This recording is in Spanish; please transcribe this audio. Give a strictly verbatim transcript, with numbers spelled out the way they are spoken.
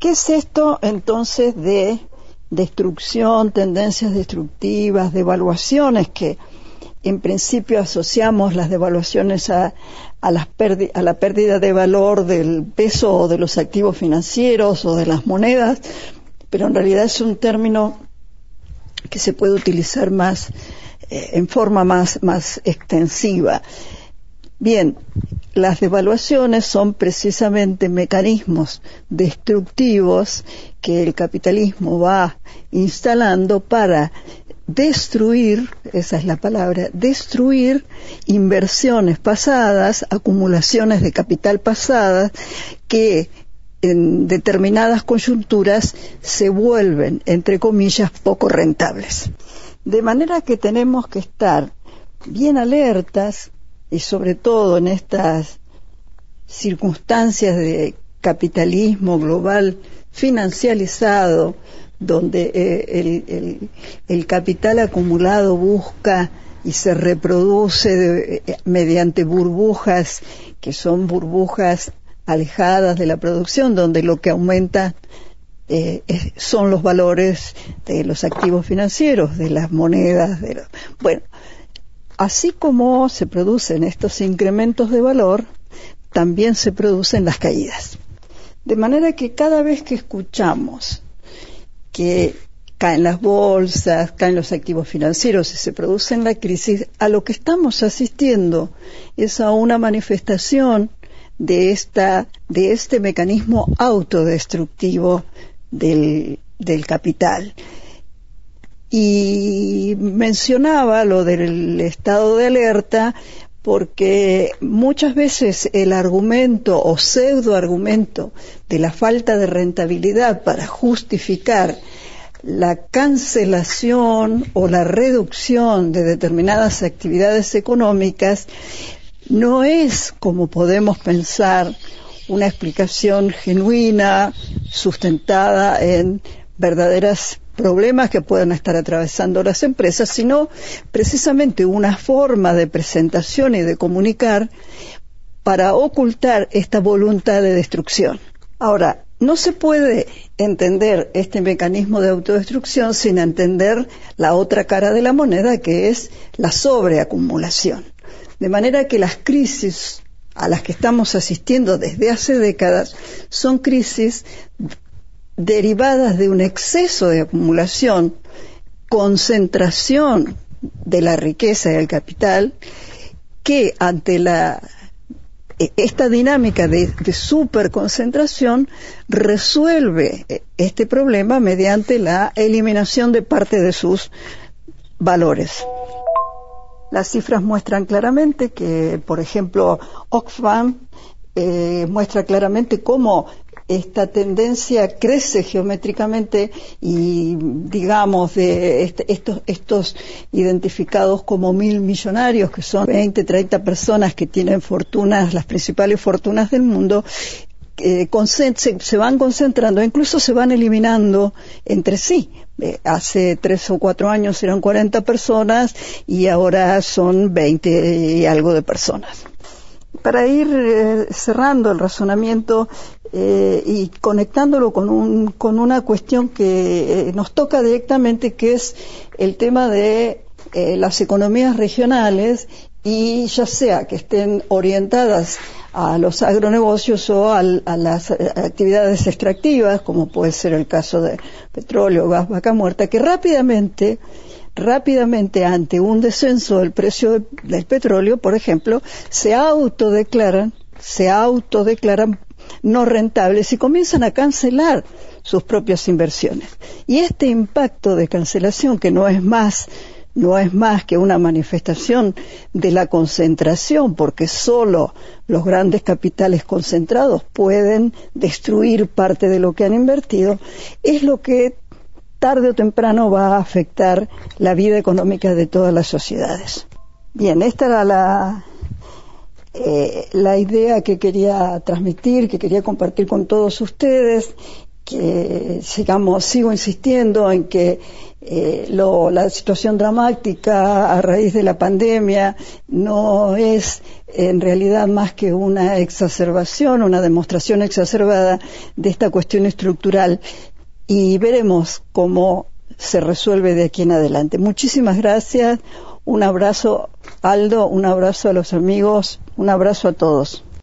¿Qué es esto entonces de destrucción, tendencias destructivas, devaluaciones, que en principio asociamos las devaluaciones a, a, las perdi- a la pérdida de valor del peso o de los activos financieros o de las monedas, pero en realidad es un término que se puede utilizar más eh, en forma más, más extensiva. Bien, las devaluaciones son precisamente mecanismos destructivos que el capitalismo va instalando para destruir, esa es la palabra, destruir inversiones pasadas, acumulaciones de capital pasadas que en determinadas coyunturas se vuelven, entre comillas, poco rentables. De manera que tenemos que estar bien alertas, y sobre todo en estas circunstancias de capitalismo global financializado, donde eh, el, el, el capital acumulado busca y se reproduce de, eh, mediante burbujas, que son burbujas alejadas de la producción, donde lo que aumenta eh, es, son los valores de los activos financieros, de las monedas, de los, bueno, así como se producen estos incrementos de valor, también se producen las caídas. De manera que cada vez que escuchamos que caen las bolsas, caen los activos financieros y se produce la crisis, a lo que estamos asistiendo es a una manifestación de esta, de este mecanismo autodestructivo del, del capital. Y mencionaba lo del estado de alerta porque muchas veces el argumento o pseudoargumento de la falta de rentabilidad para justificar la cancelación o la reducción de determinadas actividades económicas no es, como podemos pensar, una explicación genuina, sustentada en verdaderas problemas que puedan estar atravesando las empresas, sino precisamente una forma de presentación y de comunicar para ocultar esta voluntad de destrucción. Ahora, no se puede entender este mecanismo de autodestrucción sin entender la otra cara de la moneda, que es la sobreacumulación. De manera que las crisis a las que estamos asistiendo desde hace décadas son crisis derivadas de un exceso de acumulación, concentración de la riqueza y el capital, que ante la esta dinámica de, de superconcentración resuelve este problema mediante la eliminación de parte de sus valores. Las cifras muestran claramente que, por ejemplo, Oxfam eh, muestra claramente cómo esta tendencia crece geométricamente y, digamos, de este, estos, estos identificados como mil millonarios, que son veinte, treinta personas que tienen fortunas, las principales fortunas del mundo, eh, se, se van concentrando, incluso se van eliminando entre sí. Eh, hace tres o cuatro años eran cuarenta personas y ahora son veinte y algo de personas. Para ir eh, cerrando el razonamiento eh, y conectándolo con, un, con una cuestión que eh, nos toca directamente, que es el tema de eh, las economías regionales, y ya sea que estén orientadas a los agronegocios o al, a las actividades extractivas, como puede ser el caso de petróleo, gas, vaca muerta, que rápidamente rápidamente ante un descenso del precio del, del petróleo, por ejemplo, se autodeclaran, se autodeclaran no rentables y comienzan a cancelar sus propias inversiones. Y este impacto de cancelación, que no es más, no es más que una manifestación de la concentración, porque solo los grandes capitales concentrados pueden destruir parte de lo que han invertido, es lo que tarde o temprano va a afectar la vida económica de todas las sociedades. Bien, esta era la, eh, la idea que quería transmitir, que quería compartir con todos ustedes, que sigamos, sigo insistiendo en que eh, lo, la situación dramática a raíz de la pandemia no es en realidad más que una exacerbación, una demostración exacerbada de esta cuestión estructural, y veremos cómo se resuelve de aquí en adelante. Muchísimas gracias, un abrazo Aldo, un abrazo a los amigos, un abrazo a todos.